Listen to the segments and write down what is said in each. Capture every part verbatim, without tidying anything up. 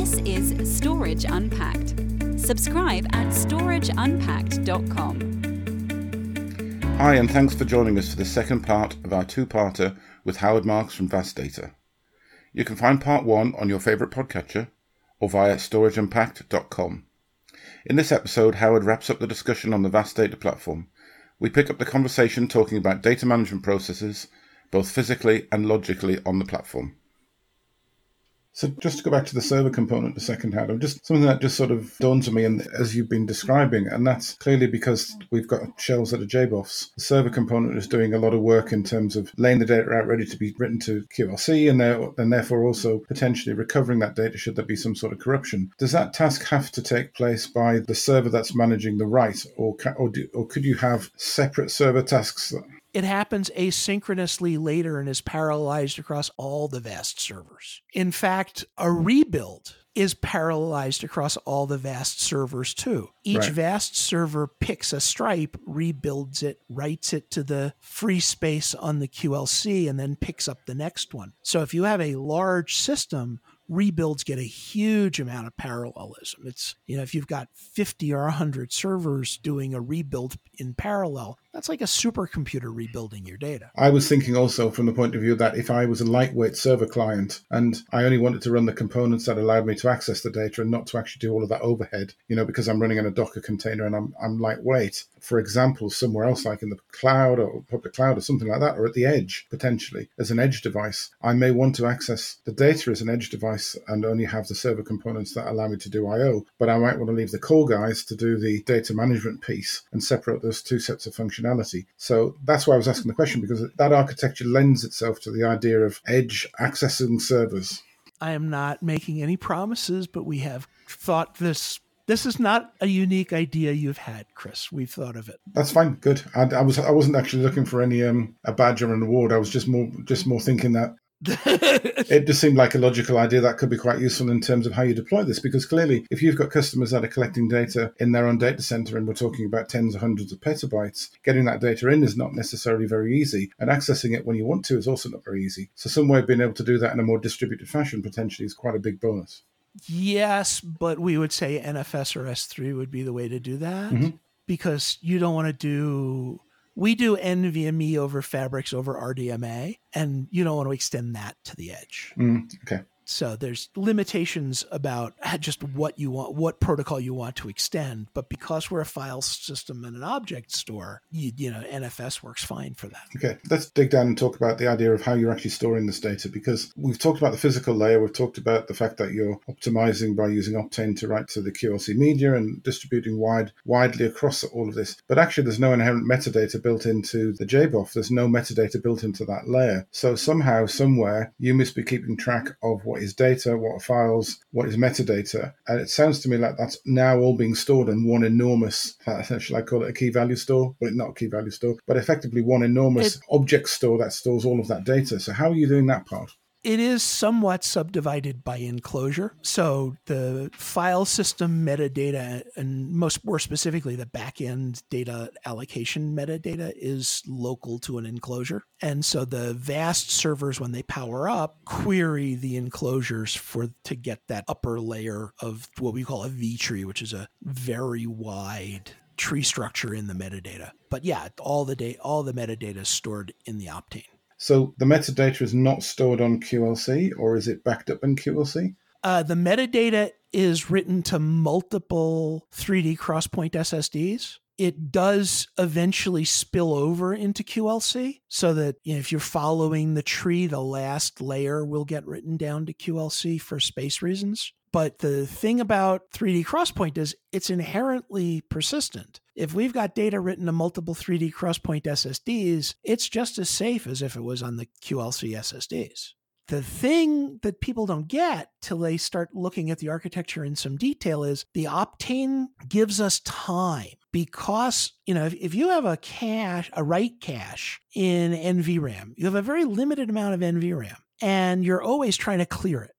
This is Storage Unpacked. Subscribe at storage unpacked dot com. Hi, and thanks for joining us for the second part of our two-parter with Howard Marks from Vast Data. You can find part one on your favourite podcatcher or via storage unpacked dot com. In this episode, Howard wraps up the discussion on the Vast Data platform. We pick up the conversation talking about data management processes, both physically and logically on the platform. So just to go back to the server component a second, Howard, just something that just sort of dawned to me, and as you've been describing, and that's clearly because we've got shells that are J B O Fs. The server component is doing a lot of work in terms of laying the data out ready to be written to Q L C, and, and therefore also potentially recovering that data should there be some sort of corruption. Does that task have to take place by the server that's managing the write, or ca- or, do, or could you have separate server tasks? It happens asynchronously later and is parallelized across all the VAST servers. In fact, a rebuild is parallelized across all the VAST servers too. Each right. VAST server picks a stripe, rebuilds it, writes it to the free space on the Q L C, and then picks up the next one. So if you have a large system, rebuilds get a huge amount of parallelism. It's, you know, if you've got fifty or one hundred servers doing a rebuild in parallel, that's like a supercomputer rebuilding your data. I was thinking also from the point of view that if I was a lightweight server client and I only wanted to run the components that allowed me to access the data and not to actually do all of that overhead, you know, because I'm running in a Docker container and I'm I'm lightweight, for example, somewhere else like in the cloud or public cloud or something like that, or at the edge, potentially, as an edge device, I may want to access the data as an edge device and only have the server components that allow me to do I O, but I might want to leave the core guys to do the data management piece and separate those two sets of functionality. So that's why I was asking the question, because that architecture lends itself to the idea of edge accessing servers. I am not making any promises, but we have thought this. This is not a unique idea you've had, Chris. We've thought of it. That's fine. Good. I, I was I wasn't actually looking for any um a badge or an award. I was just more just more thinking that it just seemed like a logical idea that could be quite useful in terms of how you deploy this, because clearly if you've got customers that are collecting data in their own data center and we're talking about tens or hundreds of petabytes, getting that data in is not necessarily very easy, and accessing it when you want to is also not very easy. So some way of being able to do that in a more distributed fashion potentially is quite a big bonus. Yes, but we would say N F S or S three would be the way to do that, mm-hmm. because you don't want to do... We do NVMe over Fabrics over R D M A, and you don't want to extend that to the edge. Mm, okay. So there's limitations about just what you want, what protocol you want to extend. But because we're a file system and an object store, you, you know, N F S works fine for that. Okay, let's dig down and talk about the idea of how you're actually storing this data, because we've talked about the physical layer. We've talked about the fact that you're optimizing by using Optane to write to the Q L C media and distributing wide, widely across all of this. But actually, there's no inherent metadata built into the J B O F. There's no metadata built into that layer. So somehow, somewhere, you must be keeping track of what is data, what are files, what is metadata. And it sounds to me like that's now all being stored in one enormous, uh, shall I call it a key value store? But not a key value store, but effectively one enormous it, object store that stores all of that data. So how are you doing that part? It is somewhat subdivided by enclosure. So the file system metadata, and most more specifically, the back-end data allocation metadata is local to an enclosure. And so the VAST servers, when they power up, query the enclosures for to get that upper layer of what we call a V-tree, which is a very wide tree structure in the metadata. But yeah, all the data, all the metadata is stored in the Optane. So the metadata is not stored on Q L C, or is it backed up in Q L C? Uh, the metadata is written to multiple three D Crosspoint S S Ds. It does eventually spill over into Q L C, so that, you know, if you're following the tree, the last layer will get written down to Q L C for space reasons. But the thing about three D Crosspoint is it's inherently persistent. If we've got data written to multiple three D Crosspoint S S Ds, it's just as safe as if it was on the Q L C S S Ds. The thing that people don't get till they start looking at the architecture in some detail is the Optane gives us time, because, you know, if, if you have a cache, a write cache in N V RAM, you have a very limited amount of N V RAM, and you're always trying to clear it.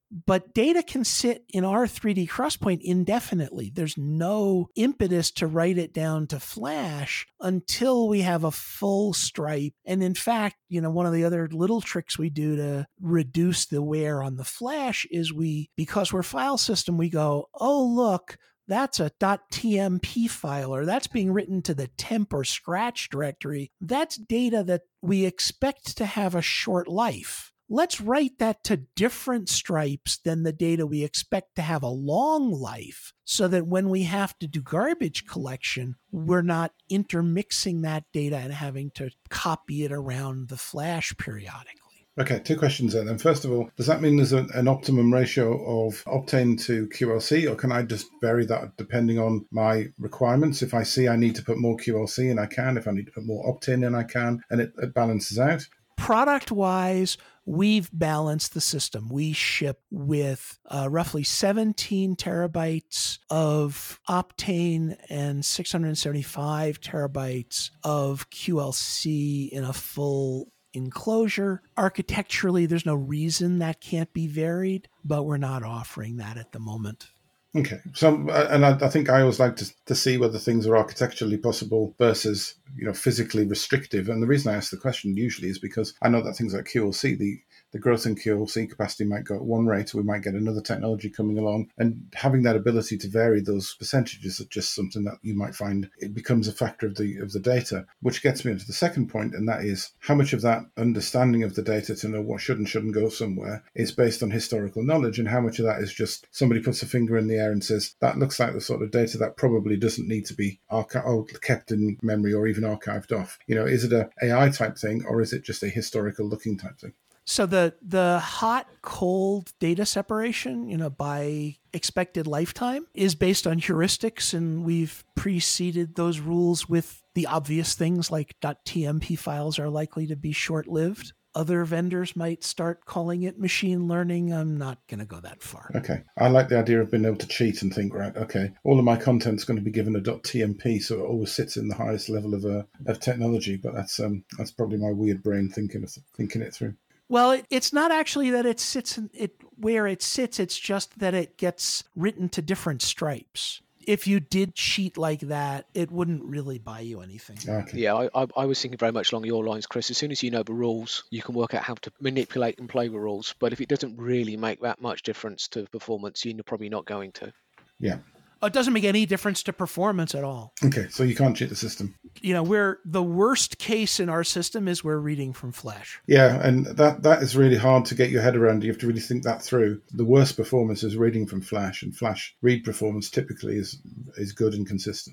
But data can sit in our three D XPoint indefinitely. There's no impetus to write it down to Flash until we have a full stripe. And in fact, you know, one of the other little tricks we do to reduce the wear on the Flash is we, because we're file system, we go, oh, look, that's a .tmp file, or that's being written to the temp or scratch directory. That's data that we expect to have a short life. Let's write that to different stripes than the data we expect to have a long life, so that when we have to do garbage collection, we're not intermixing that data and having to copy it around the Flash periodically. Okay, two questions there then. First of all, does that mean there's a, an optimum ratio of Optane to Q L C, or can I just vary that depending on my requirements? If I see I need to put more Q L C in, I can. If I need to put more Optane in, I can, and it, it balances out. Product-wise, we've balanced the system. We ship with uh, roughly seventeen terabytes of Optane and six hundred seventy-five terabytes of Q L C in a full enclosure. Architecturally, there's no reason that can't be varied, but we're not offering that at the moment. Okay. So, and I, I think I always like to, to see whether things are architecturally possible versus, you know, physically restrictive. And the reason I ask the question usually is because I know that things like Q L C, the the growth in Q L C capacity might go at one rate, we might get another technology coming along, and having that ability to vary those percentages is just something that you might find it becomes a factor of the of the data, which gets me into the second point, and that is how much of that understanding of the data to know what should and shouldn't go somewhere is based on historical knowledge, and how much of that is just somebody puts a finger in the air and says, that looks like the sort of data that probably doesn't need to be archi- or kept in memory or even archived off. You know, is it a A I type thing, or is it just a historical looking type thing? So the the hot-cold data separation, you know, by expected lifetime is based on heuristics, and we've preceded those rules with the obvious things like .tmp files are likely to be short-lived. Other vendors might start calling it machine learning. I'm not going to go that far. Okay. I like the idea of being able to cheat and think, right, okay, all of my content's going to be given a .tmp, so it always sits in the highest level of uh, of technology. But that's um that's probably my weird brain thinking of, thinking it through. Well, it, it's not actually that it sits in it where it sits. It's just that it gets written to different stripes. If you did cheat like that, it wouldn't really buy you anything. Okay. Yeah, I, I, I was thinking very much along your lines, Chris. As soon as you know the rules, you can work out how to manipulate and play the rules. But if it doesn't really make that much difference to performance, you're probably not going to. Yeah. It doesn't make any difference to performance at all. Okay, so you can't cheat the system. You know, we're the worst case in our system is we're reading from Flash. Yeah, and that that is really hard to get your head around. You have to really think that through. The worst performance is reading from Flash, and Flash read performance typically is is good and consistent.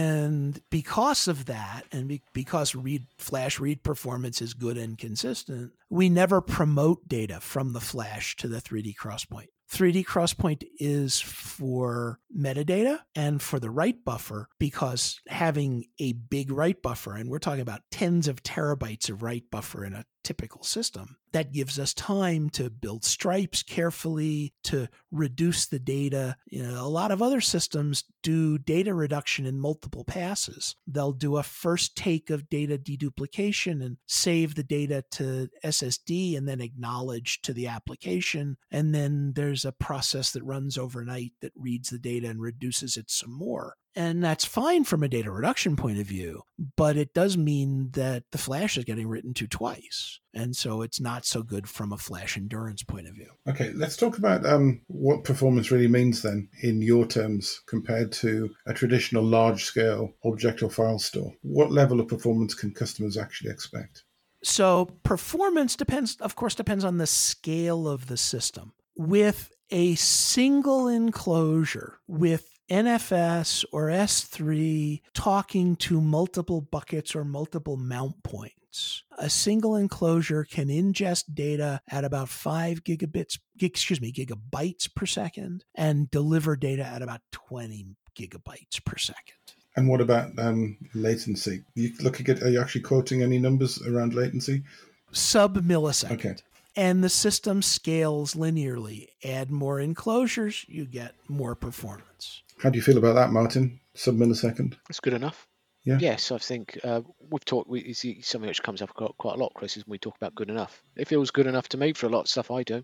And because of that, and be, because read Flash read performance is good and consistent, we never promote data from the Flash to the three D XPoint. three D XPoint is for metadata and for the write buffer, because having a big write buffer, and we're talking about tens of terabytes of write buffer in a typical system, that gives us time to build stripes carefully, to reduce the data. You know, a lot of other systems do data reduction in multiple passes. They'll do a first take of data deduplication and save the data to S S D and then acknowledge to the application. And then there's a process that runs overnight that reads the data and reduces it some more. And that's fine from a data reduction point of view, but it does mean that the Flash is getting written to twice. And so it's not so good from a Flash endurance point of view. Okay, let's talk about um, what performance really means then in your terms compared to a traditional large-scale object or file store. What level of performance can customers actually expect? So performance depends, of course, depends on the scale of the system. With a single enclosure, with N F S or S three talking to multiple buckets or multiple mount points, a single enclosure can ingest data at about five gigabits, excuse me, gigabytes per second and deliver data at about twenty gigabytes per second. And what about um, latency? You looking at, are you actually quoting any numbers around latency? Sub millisecond. Okay. And the system scales linearly. Add more enclosures, you get more performance. How do you feel about that, Martin? Sub-millisecond? It's good enough. Yeah. Yes, I think uh, we've talked, we, it's something which comes up quite a lot, Chris, is when we talk about good enough. It feels good enough to me for a lot of stuff I do.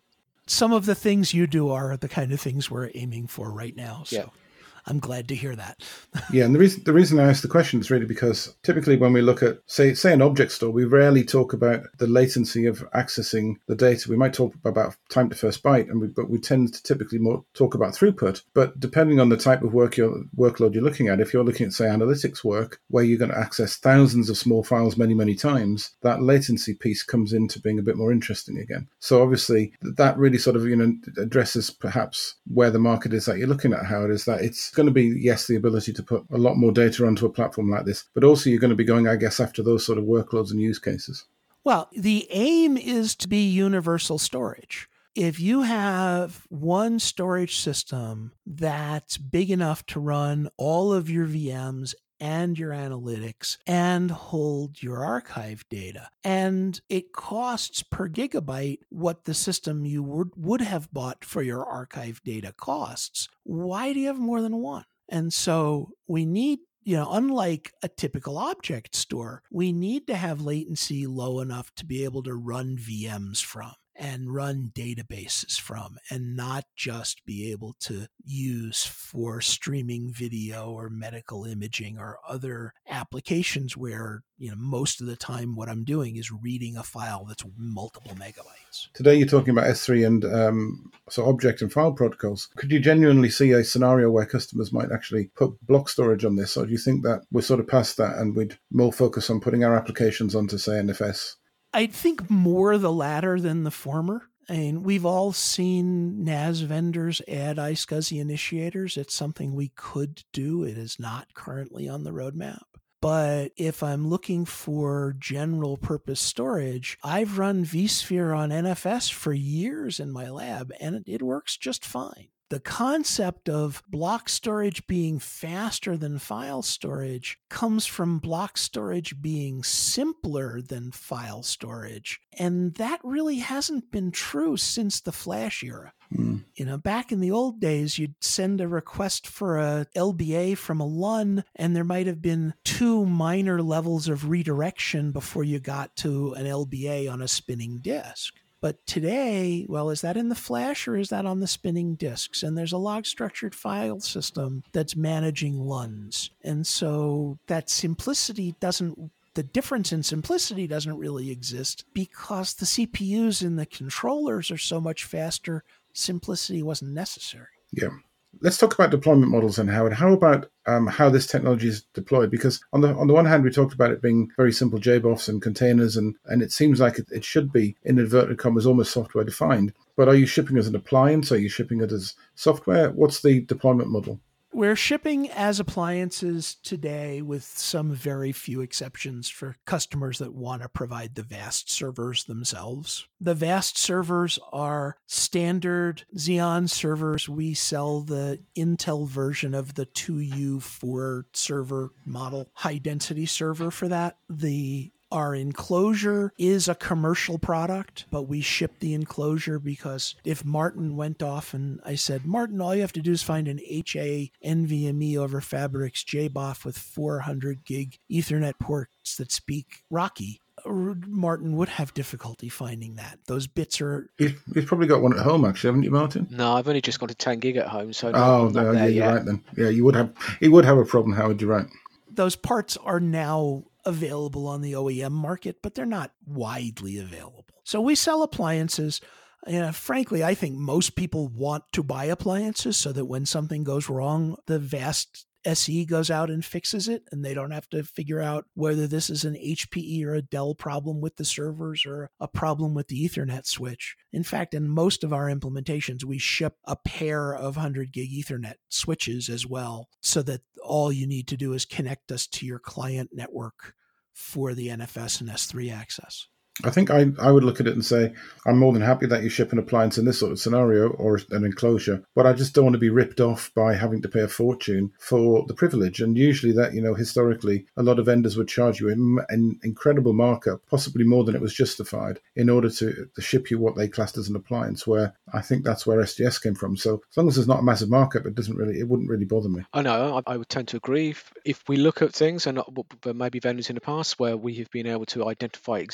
some of the things you do are the kind of things we're aiming for right now. So. Yeah. I'm glad to hear that. Yeah, and the reason the reason I asked the question is really because typically when we look at, say, say an object store, we rarely talk about the latency of accessing the data. We might talk about time to first byte, and we, but we tend to typically more talk about throughput. But depending on the type of work your workload you're looking at, if you're looking at, say, analytics work, where you're going to access thousands of small files many, many times, that latency piece comes into being a bit more interesting again. So obviously that really sort of, you know, addresses perhaps where the market is that you're looking at, Howard, is that it's going to be, yes, the ability to put a lot more data onto a platform like this, but also you're going to be going, I guess, after those sort of workloads and use cases. Well, the aim is to be universal storage. If you have one storage system that's big enough to run all of your V Ms and your analytics and hold your archive data, and it costs per gigabyte what the system you would, would have bought for your archive data costs, why do you have more than one? And so we need, you know, unlike a typical object store, we need to have latency low enough to be able to run V Ms from and run databases from, and not just be able to use for streaming video or medical imaging or other applications where, you know, most of the time what I'm doing is reading a file that's multiple megabytes. Today you're talking about S three and um, so object and file protocols. Could you genuinely see a scenario where customers might actually put block storage on this, or do you think that we're sort of past that and we'd more focus on putting our applications onto, say, N F S? I think more the latter than the former. I mean, we've all seen N A S vendors add iSCSI initiators. It's something we could do. It is not currently on the roadmap. But if I'm looking for general purpose storage, I've run vSphere on N F S for years in my lab, and it, it works just fine. The concept of block storage being faster than file storage comes from block storage being simpler than file storage. And that really hasn't been true since the Flash era. Mm. You know, back in the old days, you'd send a request for a L B A from a L U N, and there might have been two minor levels of redirection before you got to an L B A on a spinning disk. But today, well, is that in the Flash or is that on the spinning disks? And there's a log-structured file system that's managing L U Ns. And so that simplicity doesn't, the difference in simplicity doesn't really exist because the C P Us in the controllers are so much faster, simplicity wasn't necessary. Yeah. Let's talk about deployment models and Howard. How about um, how this technology is deployed? Because on the on the one hand, we talked about it being very simple J B O Fs and containers, and, and it seems like it, it should be, in inverted commas, almost software defined. But are you shipping as an appliance? Are you shipping it as software? What's the deployment model? We're shipping as appliances today with some very few exceptions for customers that want to provide the V A S T servers themselves. The V A S T servers are standard Xeon servers. We sell the Intel version of the two U four server model, high density server for that. The Our enclosure is a commercial product, but we ship the enclosure because if Martin went off and I said, Martin, all you have to do is find an H A NVMe over Fabrics J B O F with four hundred gig Ethernet ports that speak Rocky, Martin would have difficulty finding that. Those bits are... You've, you've probably got one at home, actually, haven't you, Martin? No, I've only just got a ten gig at home, so... Oh, no, yeah, you're yet. right then. Yeah, you would have, you would have a problem, Howard, you're right. Those parts are now available on the O E M market, but they're not widely available. So we sell appliances. You know, frankly, I think most people want to buy appliances so that when something goes wrong, the V A S T S E goes out and fixes it, and they don't have to figure out whether this is an H P E or a Dell problem with the servers or a problem with the Ethernet switch. In fact, in most of our implementations, we ship a pair of one hundred gig Ethernet switches as well, so that all you need to do is connect us to your client network for the N F S and S three access. I think I, I would look at it and say, I'm more than happy that you ship an appliance in this sort of scenario or an enclosure, but I just don't want to be ripped off by having to pay a fortune for the privilege. And usually that, you know, historically, a lot of vendors would charge you an incredible markup, possibly more than it was justified, in order to, to ship you what they classed as an appliance, where I think that's where S G S came from. So as long as there's not a massive markup, it doesn't really, it wouldn't really bother me. I know, I, I would tend to agree. If, if we look at things, and there may be vendors in the past where we have been able to identify exactly which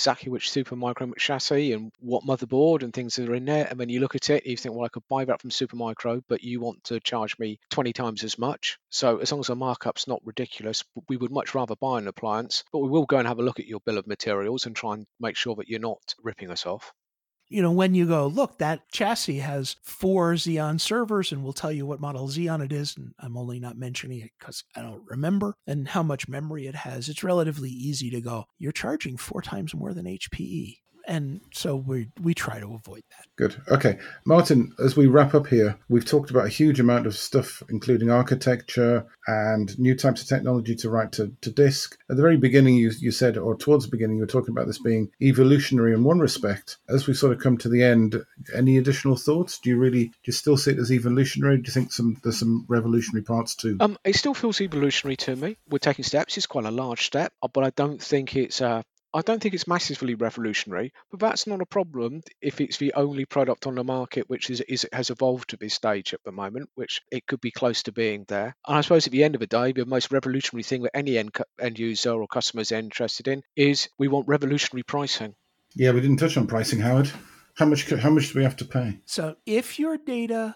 which Supermicro chassis and what motherboard and things that are in there. And when you look at it, you think, well, I could buy that from Supermicro, but you want to charge me twenty times as much. So as long as the markup's not ridiculous, we would much rather buy an appliance, but we will go and have a look at your bill of materials and try and make sure that you're not ripping us off. You know, when you go, look, that chassis has four Xeon servers, and we'll tell you what model Xeon it is, and I'm only not mentioning it because I don't remember, and how much memory it has, it's relatively easy to go, you're charging four times more than H P E. And so we we try to avoid that. Good. Okay. Martin, as we wrap up here, we've talked about a huge amount of stuff, including architecture and new types of technology to write to, to disk. At the very beginning, you, you said, or towards the beginning, you were talking about this being evolutionary in one respect. As we sort of come to the end, any additional thoughts? Do you really, do you still see it as evolutionary? Do you think some there's some revolutionary parts too? Um, it still feels evolutionary to me. We're taking steps. It's quite a large step, but I don't think it's uh, I don't think it's massively revolutionary, but that's not a problem if it's the only product on the market which is, is has evolved to this stage at the moment, which it could be close to being there. And I suppose at the end of the day, the most revolutionary thing that any end, end user or customer is interested in is we want revolutionary pricing. Yeah, we didn't touch on pricing, Howard. How much how much do we have to pay? So if your data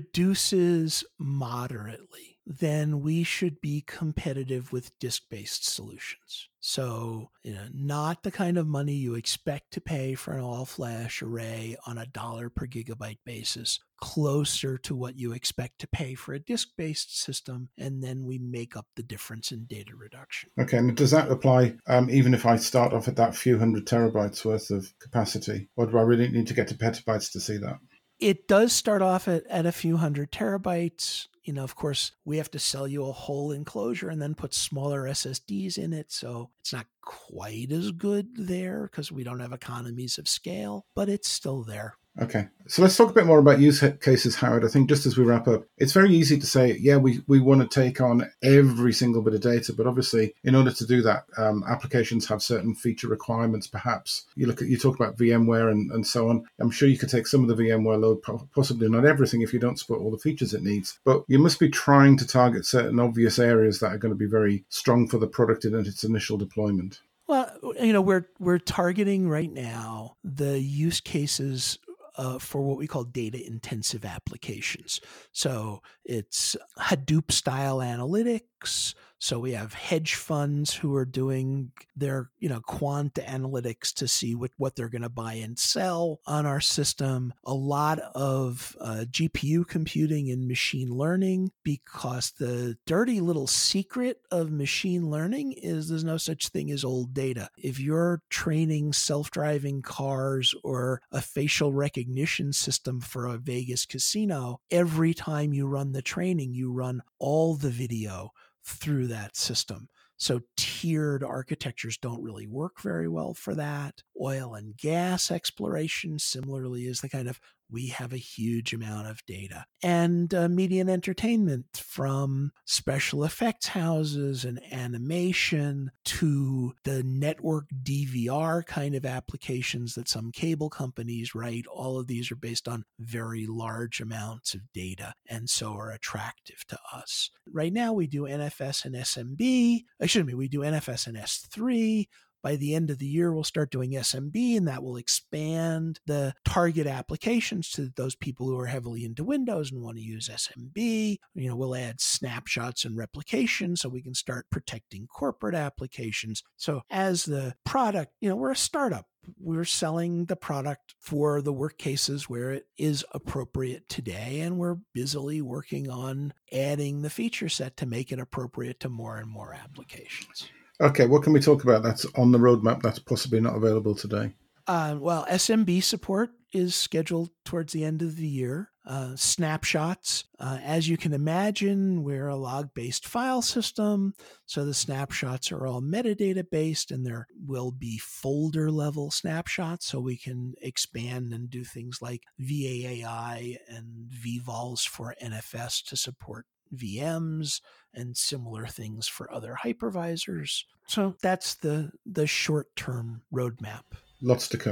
reduces moderately, then we should be competitive with disk-based solutions. So, you know, not the kind of money you expect to pay for an all-flash array on a dollar per gigabyte basis, closer to what you expect to pay for a disk-based system, and then we make up the difference in data reduction. Okay, and does that apply um, even if I start off at that few hundred terabytes worth of capacity? Or do I really need to get to petabytes to see that? It does start off at, at a few hundred terabytes. You know, of course, we have to sell you a whole enclosure and then put smaller S S Ds in it. So it's not quite as good there because we don't have economies of scale, but it's still there. Okay, so let's talk a bit more about use cases, Howard. I think just as we wrap up, it's very easy to say, yeah, we, we want to take on every single bit of data, but obviously in order to do that, um, applications have certain feature requirements, perhaps. You look at, you talk about VMware and, and so on. I'm sure you could take some of the VMware load, possibly not everything if you don't support all the features it needs, but you must be trying to target certain obvious areas that are going to be very strong for the product in its initial deployment. Well, you know, we're we're targeting right now the use cases Uh, for what we call data-intensive applications. So it's Hadoop-style analytics. So we have hedge funds who are doing their, you know, quant analytics to see what, what they're going to buy and sell on our system. A lot of uh, G P U computing and machine learning, because the dirty little secret of machine learning is there's no such thing as old data. If you're training self-driving cars or a facial recognition system for a Vegas casino, every time you run the training, you run all the video through that system. So tiered architectures don't really work very well for that. Oil and gas exploration, similarly, is the kind of, we have a huge amount of data. And uh, media and entertainment, from special effects houses and animation to the network D V R kind of applications that some cable companies write. All of these are based on very large amounts of data and so are attractive to us. Right now we do N F S and S M B. Excuse me, we do N F S and S three. By the end of the year, we'll start doing S M B, and that will expand the target applications to those people who are heavily into Windows and want to use S M B. You know, we'll add snapshots and replication so we can start protecting corporate applications. So as the product, you know, we're a startup. We're selling the product for the work cases where it is appropriate today, and we're busily working on adding the feature set to make it appropriate to more and more applications. Okay, what can we talk about that's on the roadmap that's possibly not available today? Uh, well, S M B support is scheduled towards the end of the year. Uh, snapshots, uh, as you can imagine, we're a log-based file system, so the snapshots are all metadata-based, and there will be folder-level snapshots, so we can expand and do things like V A A I and V vols for N F S to support V Ms and similar things for other hypervisors. So that's the the short-term roadmap. Lots to come.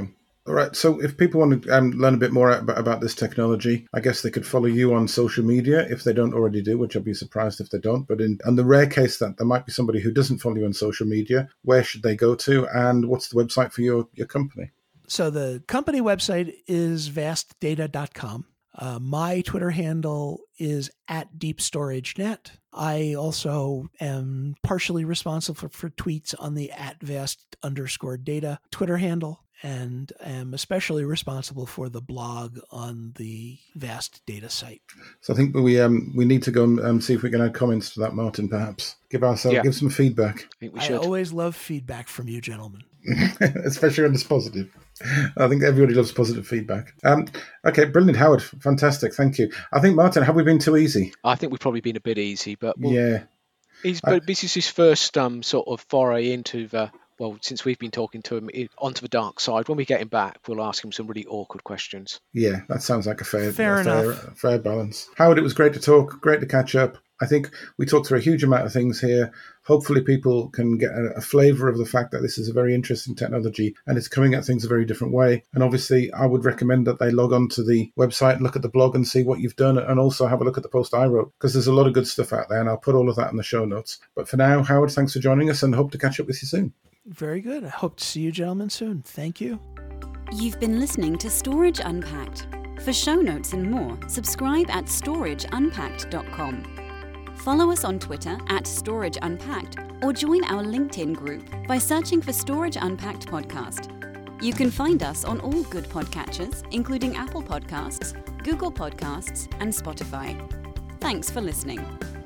All right. So if people want to um, learn a bit more about, about this technology, I guess they could follow you on social media if they don't already do, which I'd be surprised if they don't. But in, in the rare case that there might be somebody who doesn't follow you on social media, where should they go to? And what's the website for your, your company? So the company website is vast data dot com. Uh, my Twitter handle is at deep storage net. I also am partially responsible for, for tweets on the at vast underscore data Twitter handle, and am especially responsible for the blog on the Vast Data site. So I think we um we need to go and um, see if we can add comments to that, Martin, perhaps. Give ourselves, Yeah. give some feedback. I think we I should. always love feedback from you gentlemen. Especially when it's positive. I think everybody loves positive feedback. Um, okay, brilliant, Howard. Fantastic, thank you. I think, Martin, have we been too easy? I think we've probably been a bit easy, but we'll, Yeah. he's, I- but this is his first um, sort of foray into the, well, since we've been talking to him, i- onto the dark side. When we get him back, we'll ask him some really awkward questions. Yeah, that sounds like a fair, Fair a fair, enough. fair balance. Howard, it was great to talk, great to catch up. I think we talked through a huge amount of things here. Hopefully people can get a, a flavour of the fact that this is a very interesting technology and it's coming at things a very different way. And obviously, I would recommend that they log on to the website, look at the blog and see what you've done, and also have a look at the post I wrote, because there's a lot of good stuff out there, and I'll put all of that in the show notes. But for now, Howard, thanks for joining us, and hope to catch up with you soon. Very good. I hope to see you gentlemen soon. Thank you. You've been listening to Storage Unpacked. For show notes and more, subscribe at storage unpacked dot com. Follow us on Twitter at Storage Unpacked, or join our LinkedIn group by searching for Storage Unpacked Podcast. You can find us on all good podcatchers, including Apple Podcasts, Google Podcasts, and Spotify. Thanks for listening.